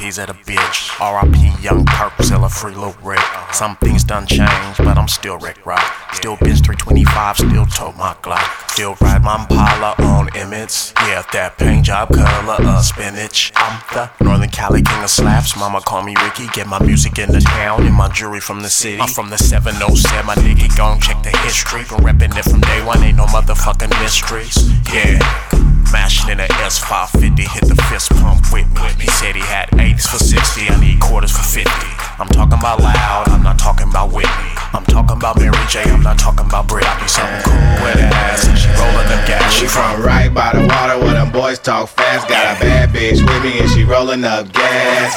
he's at a bitch. R.I.P. Young Perk, still a free Lil Rick. Some things done changed, but I'm still Rick Rock. Still bench 325, still tote my Glock. Still ride my Impala on Emmets. Yeah, that paint job color of spinach. I'm the Northern Cali king of slaps. Mama call me Ricky. Get my music in the town and my jewelry from the city. I'm from the 707, my nigga gon' check the history. Been reppin' it from day one, ain't no motherfucking mysteries. Yeah. Mashing in a S550, hit the fist pump with me. He said he had 8s for 60, I need quarters for 50. I'm talking about loud, I'm not talking about Whitney. I'm talking about Mary J, I'm not talking about Brit. I be something cool with her ass, and she rollin' them gas. She from right by the water where them boys talk fast. Got a bad bitch with me and she rollin' up gas.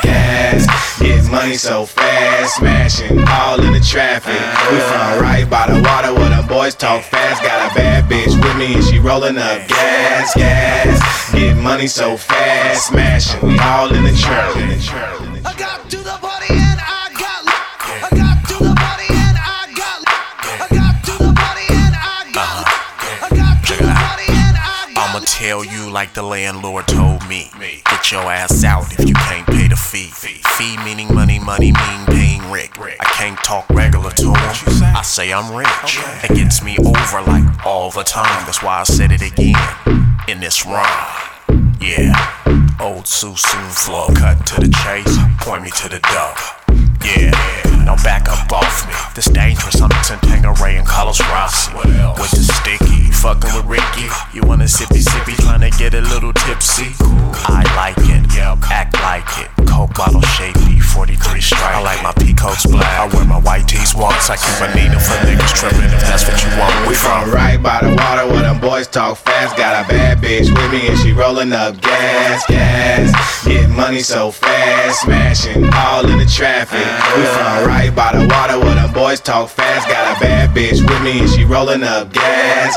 Get money so fast, smashing all in the traffic. We from right by the water where them boys talk fast. Got a bad bitch with me and she rollin' up gas. Get money so fast, smashing we all in the traffic. I got to the party and I got lit. I got to the party and I got lit. I got to the party and I got lit. I got to the party and I got lit. I'ma tell you like the landlord told me. Get your ass out if you can't pay the fee. Fee meaning money, money mean paying Rick. I can't talk regular to him, I say I'm rich. It gets me over like all the time. That's why I said it again in this rhyme. Yeah, old Susun flow, cut to the chase, point me to the dub. Yeah, now back up off me. This dangerous, I'm Tantangaray and Carlos Rossi. With the sticky, fucking with Ricky. You wanna sippy, trying to get a little tipsy? I like it, act like it. Coke bottle shapey, 43 stripe. I like my peacoats black. I wear my white tees once. I keep a needle for niggas tripping if that's what you want. We from right by the water where them boys talk fast. Got a bad bitch with me and she rollin' up gas. Get money so fast, smashing all in the traffic. We from right by the water where them boys talk fast. Got a bad bitch with me and she rollin' up gas.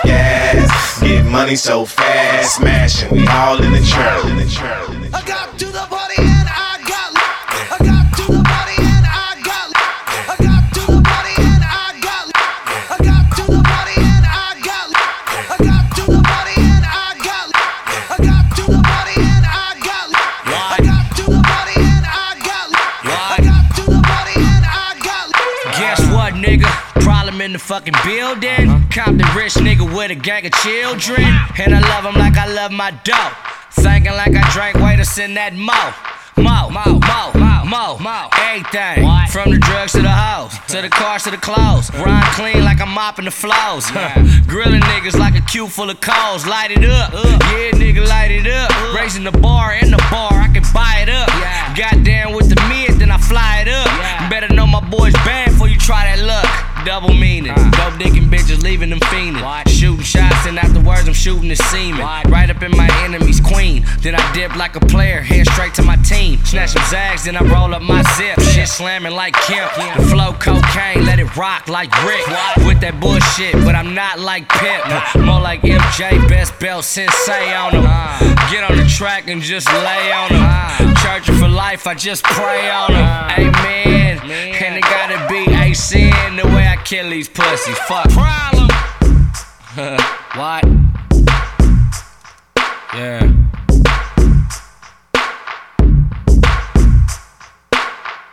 Get money so fast, smashing we all in the traffic. I got to the party and I got lit. I got to the party and I got lit. I got to the party and I got lit. I got to the party and I got lit. I got to the party and I got lit. I got to the party and I got lit. I got to the party and I got lit. I got to the party and I got lit. Guess what, nigga? Problem in the fucking building. Compton rich nigga with a gang of children. And I love him like I love my dough. Thinking like I drank waiters in that mo. Everything. From the drugs to the house, to the cars to the clothes. Rhyme clean like I'm mopping the floors. Grilling niggas like a queue full of calls. Light it up, yeah nigga light it up. Raising the bar in the bar, I can buy it up. Goddamn with the mid, then I fly it up. Better know my boys band before you try that luck. Double meaning, dope dicking bitches leaving them fiending. Shooting shots and afterwards I'm shooting the semen. Right up in my enemy's queen. Then I dip like a player, head straight to my team. Snatch some zags, then I roll up my zip. Shit slamming like Kemp. The flow cocaine, let it rock like Rick. With that bullshit, but I'm not like Pip. More like MJ, best belt sensei on them. Get on the track and just lay on them. Churching for life, I just pray on them. Amen. And it gotta be AC in the way I kill these pussies. Fuck. Problem. What? Yeah.